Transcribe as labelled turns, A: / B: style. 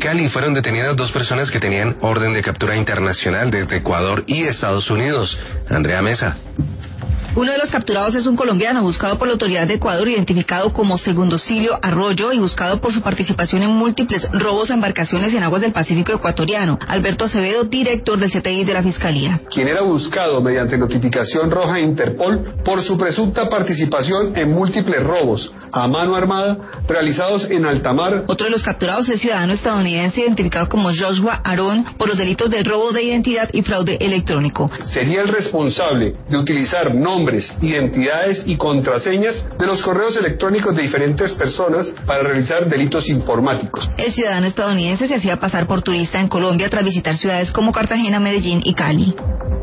A: Cali fueron detenidas 2 personas que tenían orden de captura internacional desde Ecuador y Estados Unidos. Andrea Mesa.
B: Uno de los capturados es un colombiano buscado por la autoridad de Ecuador, identificado como Segundocilio Arroyo y buscado por su participación en múltiples robos a embarcaciones en aguas del Pacífico ecuatoriano. Alberto Acevedo, director del CTI de la Fiscalía.
C: Quien era buscado mediante notificación roja a Interpol por su presunta participación en múltiples robos a mano armada realizados en alta mar.
B: Otro de los capturados es ciudadano estadounidense identificado como Joshua Aarón por los delitos de robo de identidad y fraude electrónico.
C: Sería el responsable de utilizar nombres, identidades y contraseñas de los correos electrónicos de diferentes personas para realizar delitos informáticos.
B: El ciudadano estadounidense se hacía pasar por turista en Colombia tras visitar ciudades como Cartagena, Medellín y Cali.